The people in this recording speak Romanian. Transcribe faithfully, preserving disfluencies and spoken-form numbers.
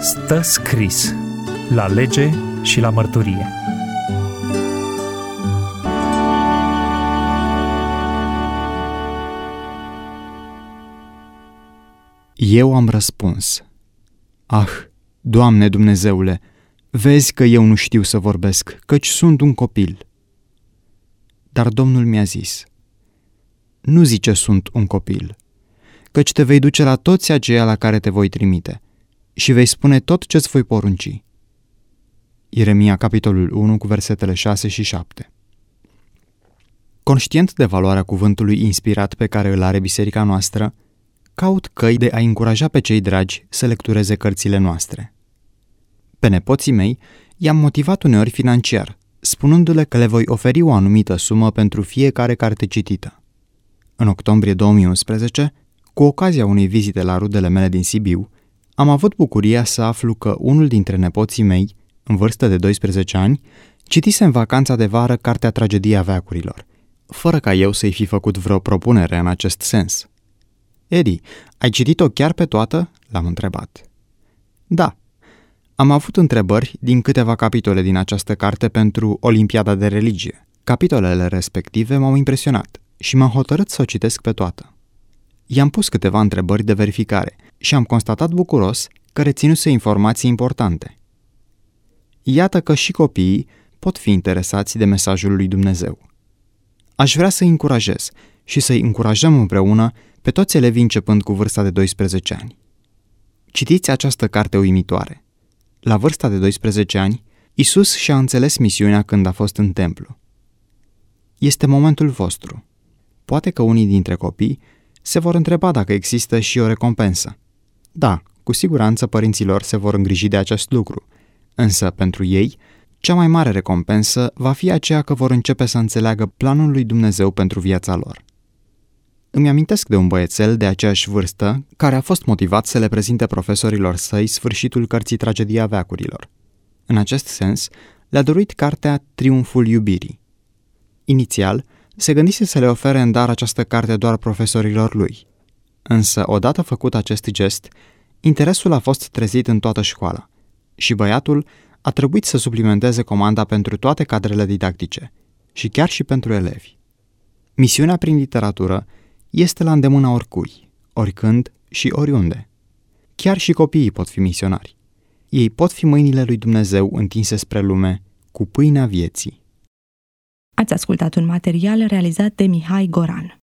Stă scris la lege și la mărturie. Eu am răspuns: Ah, Doamne Dumnezeule, vezi că eu nu știu să vorbesc, căci sunt un copil. Dar Domnul mi-a zis: Nu zice sunt un copil, căci te vei duce la toți aceia la care te voi trimite și vei spune tot ce-ți voi porunci. Ieremia, capitolul unu, cu versetele șase și șapte. Conștient de valoarea cuvântului inspirat pe care îl are biserica noastră, caut căi de a încuraja pe cei dragi să lectureze cărțile noastre. Pe nepoții mei i-am motivat uneori financiar, spunându-le că le voi oferi o anumită sumă pentru fiecare carte citită. În octombrie două mii unsprezece, cu ocazia unei vizite la rudele mele din Sibiu, am avut bucuria să aflu că unul dintre nepoții mei, în vârstă de doisprezece ani, citise în vacanța de vară cartea Tragedia veacurilor, fără ca eu să-i fi făcut vreo propunere în acest sens. Edi, ai citit-o chiar pe toată? L-am întrebat. Da. Am avut întrebări din câteva capitole din această carte pentru Olimpiada de religie. Capitolele respective m-au impresionat și m-am hotărât să o citesc pe toată. I-am pus câteva întrebări de verificare și am constatat bucuros că reținuse informații importante. Iată că și copiii pot fi interesați de mesajul lui Dumnezeu. Aș vrea să-i încurajez și să-i încurajăm împreună pe toți elevii începând cu vârsta de doisprezece ani. Citiți această carte uimitoare. La vârsta de doisprezece ani, Iisus și-a înțeles misiunea când a fost în templu. Este momentul vostru. Poate că unii dintre copii se vor întreba dacă există și o recompensă. Da, cu siguranță părinților se vor îngriji de acest lucru, însă pentru ei, cea mai mare recompensă va fi aceea că vor începe să înțeleagă planul lui Dumnezeu pentru viața lor. Îmi amintesc de un băiețel de aceeași vârstă care a fost motivat să le prezinte profesorilor săi sfârșitul cărții Tragedia veacurilor. În acest sens, le-a dorit cartea Triumful iubirii. Inițial, se gândise să le ofere în dar această carte doar profesorilor lui. Însă, odată făcut acest gest, interesul a fost trezit în toată școala și băiatul a trebuit să suplimenteze comanda pentru toate cadrele didactice și chiar și pentru elevi. Misiunea prin literatură este la îndemâna oricui, oricând și oriunde. Chiar și copiii pot fi misionari. Ei pot fi mâinile lui Dumnezeu întinse spre lume cu pâinea vieții. Ați ascultat un material realizat de Mihai Goran.